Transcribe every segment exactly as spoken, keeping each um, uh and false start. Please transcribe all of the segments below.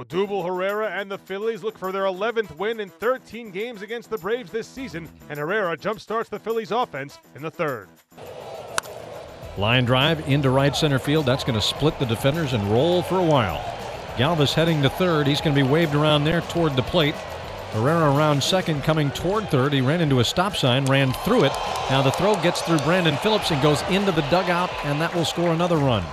Odubel Herrera and the Phillies look for their eleventh win in thirteen games against the Braves this season, and Herrera jumpstarts the Phillies offense in the third. Line drive into right center field. That's going to split the defenders and roll for a while. Galvis heading to third. He's going to be waved around there toward the plate. Herrera around second, coming toward third. He ran into a stop sign, ran through it. Now the throw gets through Brandon Phillips and goes into the dugout, and that will score another run.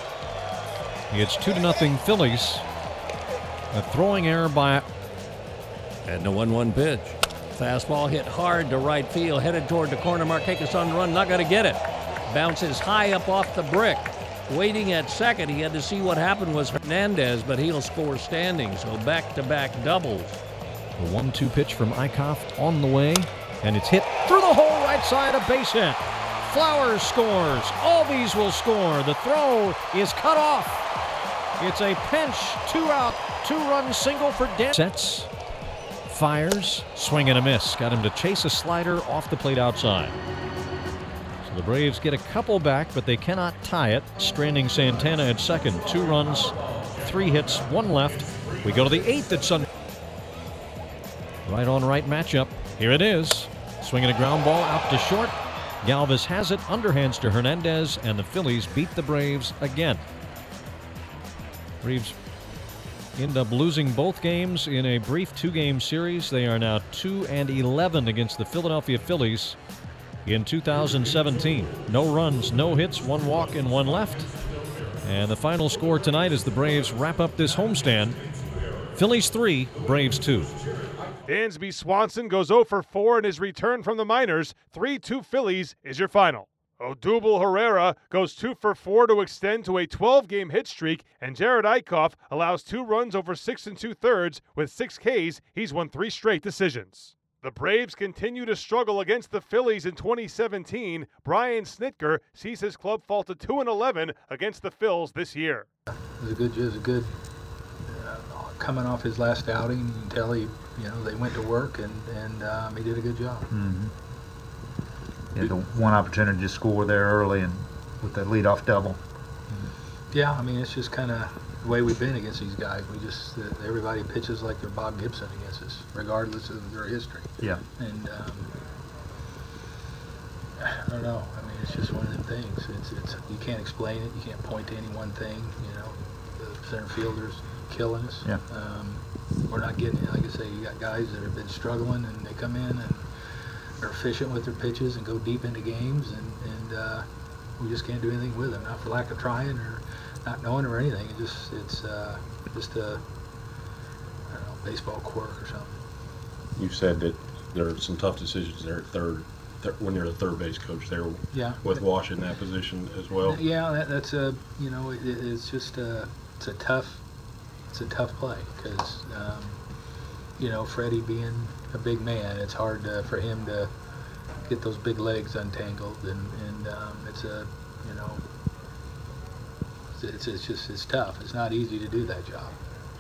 It's two to nothing Phillies. A throwing error by... And the one one pitch. Fastball hit hard to right field, headed toward the corner. Markakis on the run, not going to get it. Bounces high up off the brick. Waiting at second, he had to see what happened was Hernandez, but he'll score standing, so back-to-back doubles. The one two pitch from Eickhoff on the way, and it's hit through the hole right side, a base hit. Flowers scores. Albies will score. The throw is cut off. It's a pinch, two out, two-run single for Dan. Sets, fires, swing and a miss. Got him to chase a slider off the plate outside. So the Braves get a couple back, but they cannot tie it. Stranding Santana at second. Two runs, three hits, one left. We go to the eighth at Sun. Right on right matchup. Here it is. Swinging a ground ball out to short. Galvis has it, underhands to Hernandez, and the Phillies beat the Braves again. Braves end up losing both games in a brief two-game series. They are now two and eleven against the Philadelphia Phillies in two thousand seventeen. No runs, no hits, one walk, and one left. And the final score tonight as the Braves wrap up this homestand. Phillies three, Braves two. Dansby Swanson goes oh for four in his return from the minors. three two Phillies is your final. Odubel Herrera goes two for four to extend to a twelve-game hit streak, and Jerad Eickhoff allows two runs over six and two-thirds. With six Ks, he's won three straight decisions. The Braves continue to struggle against the Phillies in twenty seventeen. Brian Snitker sees his club fall to two and eleven against the Phils this year. It was a good, it was a good uh, coming off his last outing. You can tell he, you know, they went to work, and and um, he did a good job. Mm-hmm. He had the one opportunity to score there early, and with that leadoff double. Yeah, I mean, it's just kind of the way we've been against these guys. We just uh, everybody pitches like they're Bob Gibson against us, regardless of their history. Yeah. And um, I don't know. I mean, it's just one of them things. It's it's you can't explain it. You can't point to any one thing. You know, the center fielder's killing us. Yeah. Um, we're not getting it. Like I say, you got guys that have been struggling, and they come in and are efficient with their pitches and go deep into games, and, and uh, we just can't do anything with them. Not for lack of trying or not knowing or anything. It just it's uh, just a I don't know, baseball quirk or something. You said that there are some tough decisions there at third, th when you're the third base coach there. Yeah. With Wash in that position as well. Yeah, that, that's a you know it, it's just a it's a tough it's a tough play because um, you know Freddie being a big man, it's hard to, for him to get those big legs untangled, and, and um, it's a, you know, it's, it's just, it's tough. It's not easy to do that job.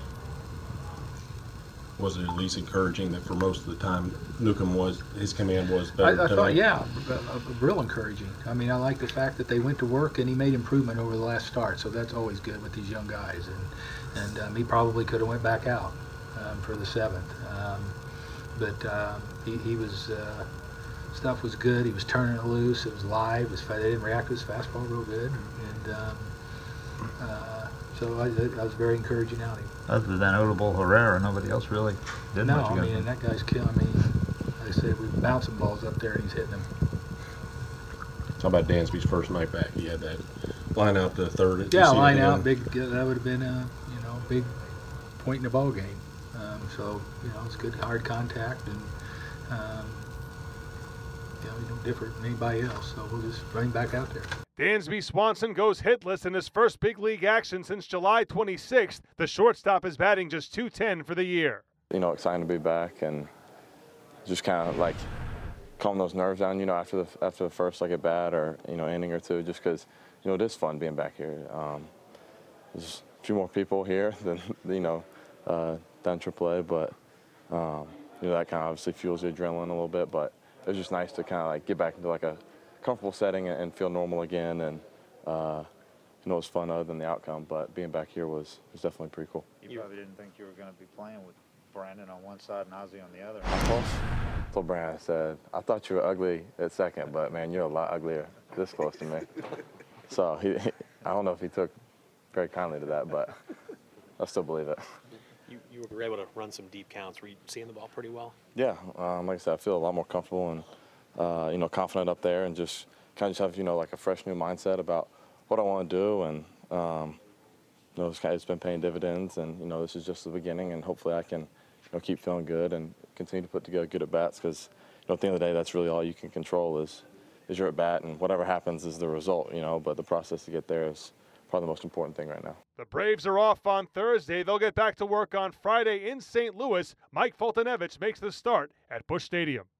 Was it at least encouraging that for most of the time Newcomb was, his command was better? I, I thought, yeah, real encouraging. I mean, I like the fact that they went to work and he made improvement over the last start, so that's always good with these young guys, and, and um, he probably could have went back out um, for the seventh. Um, But um, he, he was, uh, stuff was good. He was turning it loose. It was live. It was, they didn't react to his fastball real good. And um, uh, so I, I was very encouraging outing. Other than Odubel Herrera, nobody else really did no, much. No, I mean, and that guy's killing me. Like I said, we were bouncing balls up there and he's hitting them. How about Dansby's first night back? He had that line out the third. Yeah, line out. Big. Uh, that would have been a, you know, big point in the ball game. Um, so, you know, it's good hard contact, and, um, you know, he's no different than anybody else, so we'll just bring him back out there. Dansby Swanson goes hitless in his first big league action since July twenty-sixth. The shortstop is batting just two ten for the year. You know, excited to be back and just kind of like calm those nerves down, you know, after the, after the first like at bat or, you know, inning or two, just because, you know, it is fun being back here. Um, there's a few more people here than, you know, uh, down triple A, but um, you know, that kind of obviously fuels the adrenaline a little bit. But it was just nice to kind of like get back into like a comfortable setting and, and feel normal again, and uh, you know, it was fun other than the outcome. But being back here was, was definitely pretty cool. You probably didn't think you were going to be playing with Brandon on one side and Ozzie on the other. I told, told Brandon, I said, I thought you were ugly at second, but man, you're a lot uglier this close to me. So he, he, I don't know if he took very kindly to that, but I still believe it. You, you were able to run some deep counts. Were you seeing the ball pretty well? Yeah, um, like I said, I feel a lot more comfortable and uh, you know, confident up there, and just kind of just have, you know, like a fresh new mindset about what I want to do, and um, you know, it's, kind of, it's been paying dividends, and you know, this is just the beginning, and hopefully I can, you know, keep feeling good and continue to put together good at bats, because you know, at the end of the day, that's really all you can control is is your at bat, and whatever happens is the result, you know. But the process to get there is probably the most important thing right now. The Braves are off on Thursday. They'll get back to work on Friday in Saint Louis. Mike Foltynewicz makes the start at Busch Stadium.